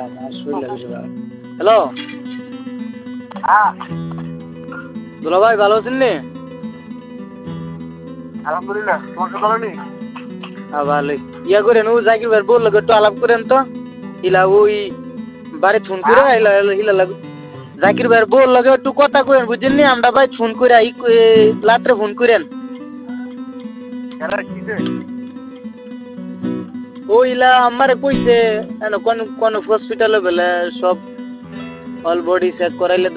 আমার শরীরটা বেশি ভালো। হ্যালো হ্যাঁ দুলা ভাই, ভালো আছেন নি? আলহামদুলিল্লাহ, তোমার কি ভালো নেই? হ্যাঁ ভালোই। ইয়া করেন, ও জাকির ভাই বললো একটু আলাপ করেন তো। ইলা ওই বাড়ি ফোন করে ইলা ইলা লাগ জাকির ভাই বললো একটু কথা করেন, বুঝছেন নি? আমরা ভাই ফোন করে রাত্রে ফোন করেন। খেলা কিসে? ওইলা আমারে কইছে কোন কোন হসপিটালে বলে সব অল বডি চেক করাইলে